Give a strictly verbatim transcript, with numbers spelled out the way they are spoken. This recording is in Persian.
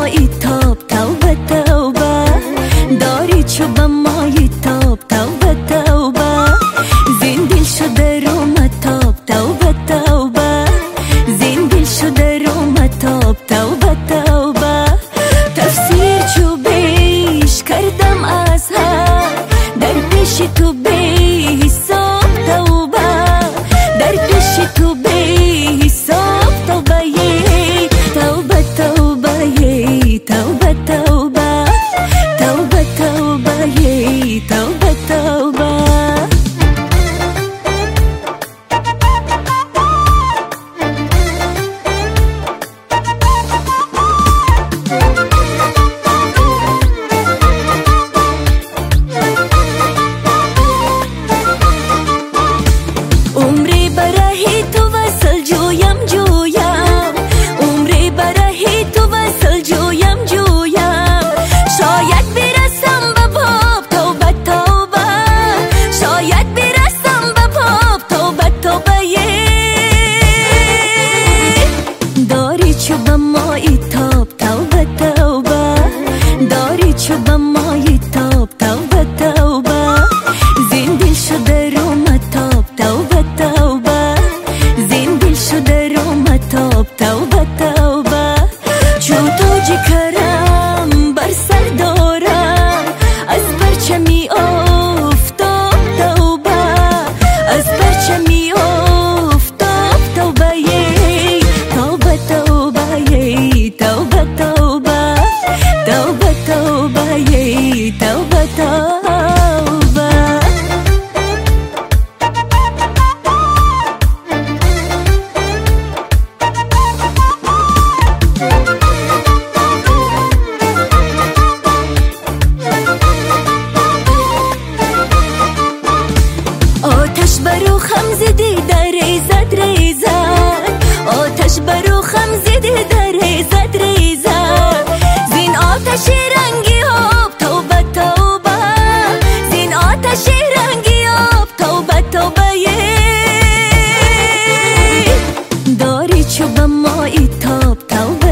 مایی تاب، توبه توبه. داری چوب مایی تاب، توبه توبه. زین دل شده رو متاب، توبه توبه. زین دل شده رو متاب، توبه توبه. تفسیر چوبیش کردم از هم، در پیش تو بی حساب توبه. در پیش تو بی حساب توبه یی، توبه توبه یی، توبه توبه. توبه توبه یی، توبه توبه. عمری برای تو وصل جویم جویم، عمری برای تو وصل جویم جویم. شاید برسم به باب، توبه توبه. شاید برسم به باب، توبه توبه یی. داری چوب مایی تاب، توبه توبه. داری چوب مایی تاب، توبه توبه. زین دل شده رو متاب، توبه توبه. زین دل شده رو متاب، توبه توبه. چون تاج کرم بر سر دارم، از پرچمی آفتاب توبه. از پرچمی آفتاب توبه یی، توبه توبه یی، توبه توبه. توبه توبه یی، توبه توبه. آتش برو خم زدی در ریزد ریزد، آتش برو خم زدی در ریزد ریزد. زین آتش رنگی آب، توبه توبه. زین آتش رنگی آب، توبه توبه یی. داری چوب مایی تاب، توبه